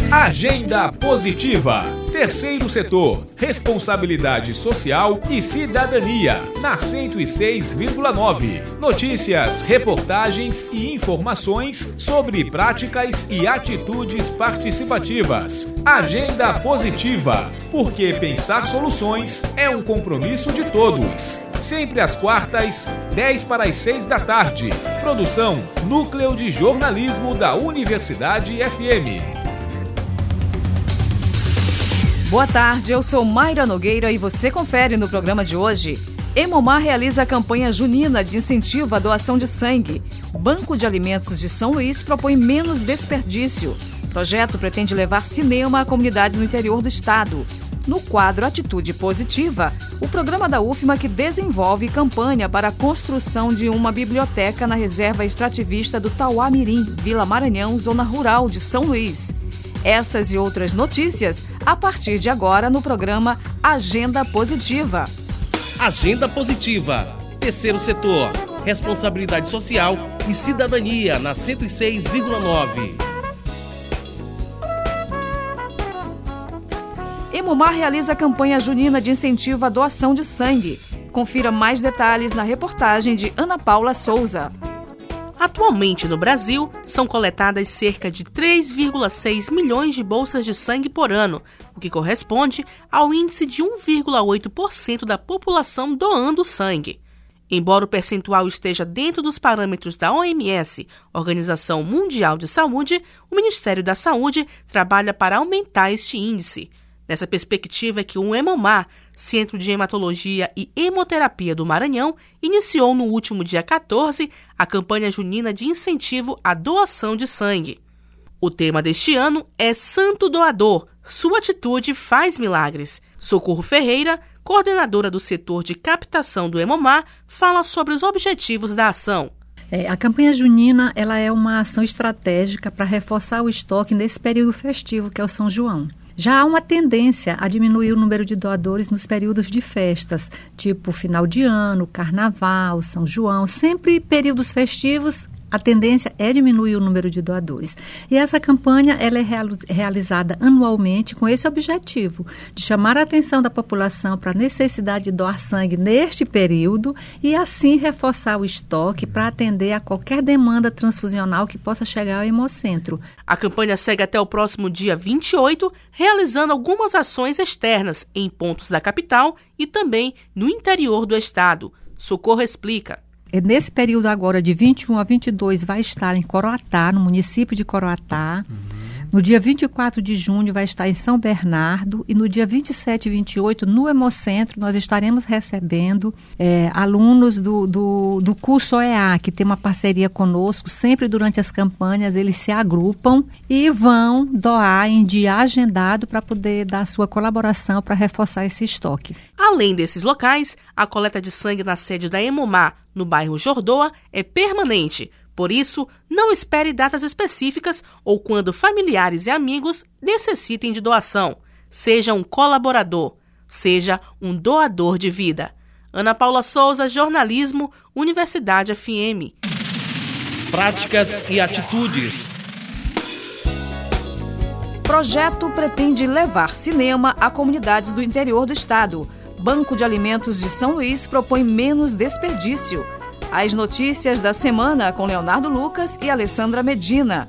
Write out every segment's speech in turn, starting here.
Agenda Positiva. Terceiro setor, responsabilidade social e cidadania, na 106,9. Notícias, reportagens e informações sobre práticas e atitudes participativas. Agenda Positiva, porque pensar soluções é um compromisso de todos. Sempre às quartas, 10 para as 6 da tarde. Produção Núcleo de Jornalismo da Universidade FM. Boa tarde, eu sou Mayra Nogueira e você confere no programa de hoje. Hemomar realiza a campanha junina de incentivo à doação de sangue. Banco de Alimentos de São Luís propõe menos desperdício. O projeto pretende levar cinema a comunidades no interior do estado. No quadro Atitude Positiva, o programa da UFMA que desenvolve campanha para a construção de uma biblioteca na reserva extrativista do Tauá-Mirim, Vila Maranhão, zona rural de São Luís. Essas e outras notícias a partir de agora no programa Agenda Positiva. Agenda Positiva, terceiro setor, responsabilidade social e cidadania na 106,9. Hemomar realiza a campanha junina de incentivo à doação de sangue. Confira mais detalhes na reportagem de Ana Paula Souza. Atualmente no Brasil, são coletadas cerca de 3,6 milhões de bolsas de sangue por ano, o que corresponde ao índice de 1,8% da população doando sangue. Embora o percentual esteja dentro dos parâmetros da OMS, Organização Mundial de Saúde, o Ministério da Saúde trabalha para aumentar este índice. Nessa perspectiva é que o Hemomar, Centro de Hematologia e Hemoterapia do Maranhão, iniciou no último dia 14 a campanha junina de incentivo à doação de sangue. O tema deste ano é Santo Doador, sua atitude faz milagres. Socorro Ferreira, coordenadora do setor de captação do Hemomar, fala sobre os objetivos da ação. A campanha junina ela é uma ação estratégica para reforçar o estoque nesse período festivo que é o São João. Já há uma tendência a diminuir o número de doadores nos períodos de festas, tipo final de ano, carnaval, São João, sempre períodos festivos. A tendência é diminuir o número de doadores. E essa campanha ela é realizada anualmente com esse objetivo, de chamar a atenção da população para a necessidade de doar sangue neste período e assim reforçar o estoque para atender a qualquer demanda transfusional que possa chegar ao Hemocentro. A campanha segue até o próximo dia 28, realizando algumas ações externas em pontos da capital e também no interior do estado. Socorro explica. Nesse período agora, de 21 a 22, vai estar em Coroatá, no município de Coroatá. No dia 24 de junho vai estar em São Bernardo e no dia 27 e 28, no Hemocentro, nós estaremos recebendo alunos do curso OEA, que tem uma parceria conosco. Sempre durante as campanhas eles se agrupam e vão doar em dia agendado para poder dar sua colaboração para reforçar esse estoque. Além desses locais, a coleta de sangue na sede da Hemomar, no bairro Jordoa, é permanente. Por isso, não espere datas específicas ou quando familiares e amigos necessitem de doação. Seja um colaborador, seja um doador de vida. Ana Paula Souza, Jornalismo, Universidade FM. Práticas e atitudes. Projeto pretende levar cinema a comunidades do interior do estado. Banco de Alimentos de São Luís propõe menos desperdício. As notícias da semana com Leonardo Lucas e Alessandra Medina.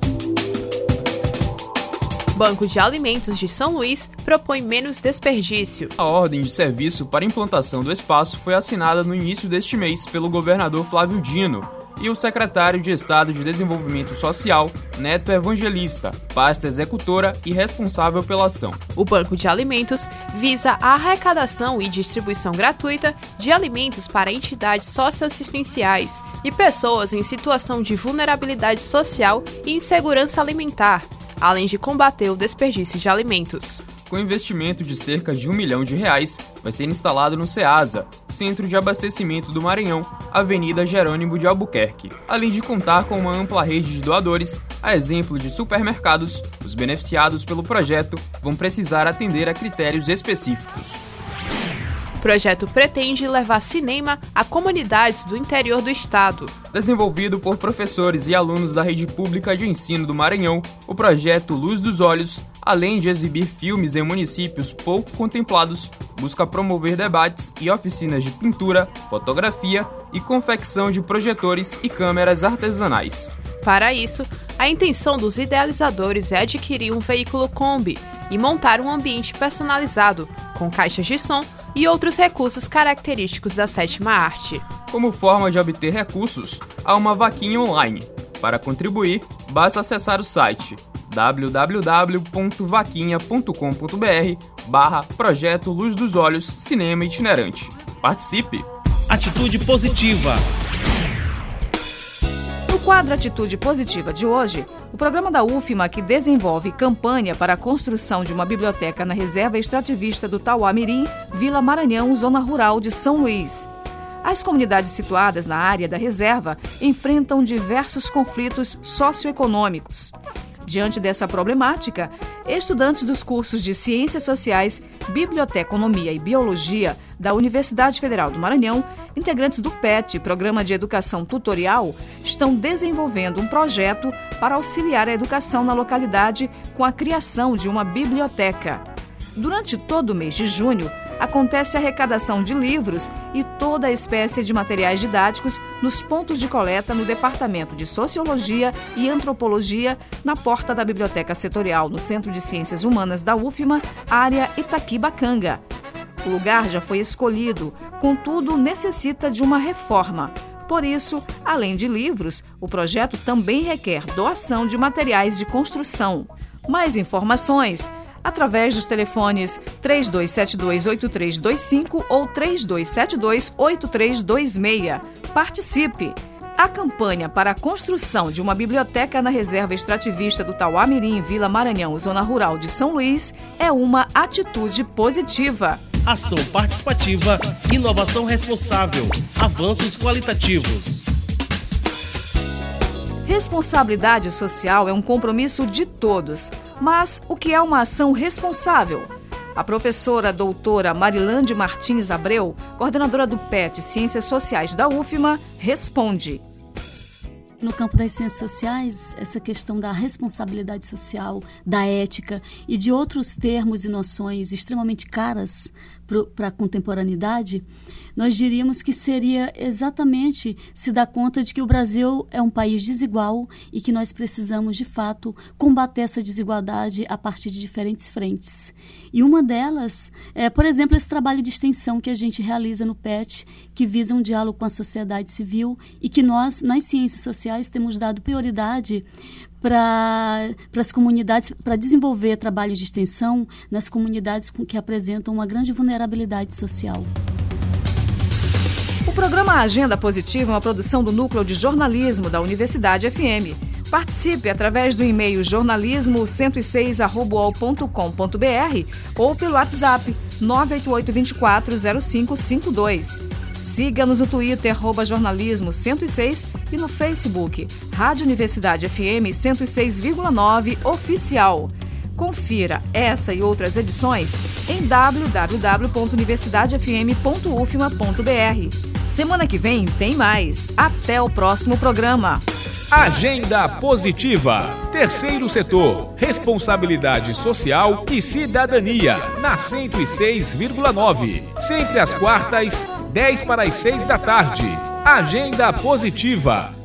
Banco de Alimentos de São Luís propõe menos desperdício. A ordem de serviço para implantação do espaço foi assinada no início deste mês pelo governador Flávio Dino e o secretário de Estado de Desenvolvimento Social, Neto Evangelista, pasta executora e responsável pela ação. O Banco de Alimentos visa a arrecadação e distribuição gratuita de alimentos para entidades socioassistenciais e pessoas em situação de vulnerabilidade social e insegurança alimentar, além de combater o desperdício de alimentos. Com investimento de cerca de R$1 milhão, vai ser instalado no CEASA, Centro de Abastecimento do Maranhão, Avenida Jerônimo de Albuquerque. Além de contar com uma ampla rede de doadores, a exemplo de supermercados, os beneficiados pelo projeto vão precisar atender a critérios específicos. O projeto pretende levar cinema a comunidades do interior do estado. Desenvolvido por professores e alunos da Rede Pública de Ensino do Maranhão, o projeto Luz dos Olhos além de exibir filmes em municípios pouco contemplados, busca promover debates e oficinas de pintura, fotografia e confecção de projetores e câmeras artesanais. Para isso, a intenção dos idealizadores é adquirir um veículo Kombi e montar um ambiente personalizado, com caixas de som e outros recursos característicos da sétima arte. Como forma de obter recursos, há uma vaquinha online. Para contribuir, basta acessar o site www.vaquinha.com.br/projeto Luz dos Olhos Cinema Itinerante. Participe! Atitude positiva. No quadro Atitude Positiva de hoje, o programa da UFMA, que desenvolve campanha para a construção de uma biblioteca na reserva extrativista do Tauá-Mirim, Vila Maranhão, zona rural de São Luís. As comunidades situadas na área da reserva enfrentam diversos conflitos socioeconômicos. Diante dessa problemática, estudantes dos cursos de Ciências Sociais, Biblioteconomia e Biologia da Universidade Federal do Maranhão, integrantes do PET, Programa de Educação Tutorial, estão desenvolvendo um projeto para auxiliar a educação na localidade com a criação de uma biblioteca. Durante todo o mês de junho, acontece a arrecadação de livros e toda a espécie de materiais didáticos nos pontos de coleta no Departamento de Sociologia e Antropologia, na porta da Biblioteca Setorial, no Centro de Ciências Humanas da UFMA, área Itaquibacanga. O lugar já foi escolhido, contudo, necessita de uma reforma. Por isso, além de livros, o projeto também requer doação de materiais de construção. Mais informações através dos telefones 3272-8325 ou 3272-8326. Participe! A campanha para a construção de uma biblioteca na reserva extrativista do Tauá-Mirim, Vila Maranhão, zona rural de São Luís, é uma atitude positiva. Ação participativa, inovação responsável, avanços qualitativos. Responsabilidade social é um compromisso de todos. Mas o que é uma ação responsável? A professora doutora Marilande Martins Abreu, coordenadora do PET Ciências Sociais da UFMA, responde. No campo das ciências sociais, essa questão da responsabilidade social, da ética e de outros termos e noções extremamente caras para a contemporaneidade, nós diríamos que seria exatamente se dar conta de que o Brasil é um país desigual e que nós precisamos, de fato, combater essa desigualdade a partir de diferentes frentes. E uma delas é, por exemplo, esse trabalho de extensão que a gente realiza no PET, que visa um diálogo com a sociedade civil e que nós, nas ciências sociais, temos dado prioridade para as comunidades, para desenvolver trabalho de extensão nas comunidades que apresentam uma grande vulnerabilidade social. O programa Agenda Positiva é uma produção do Núcleo de Jornalismo da Universidade FM. Participe através do e-mail jornalismo106@uol.com.br ou pelo WhatsApp 988240552. Siga-nos no Twitter, @jornalismo106 e no Facebook, Rádio Universidade FM 106,9 Oficial. Confira essa e outras edições em www.universidadefm.ufma.br. Semana que vem tem mais. Até o próximo programa. Agenda Positiva. Terceiro setor. Responsabilidade social e cidadania. Na 106,9. Sempre às quartas, 10 para as 6 da tarde. Agenda Positiva.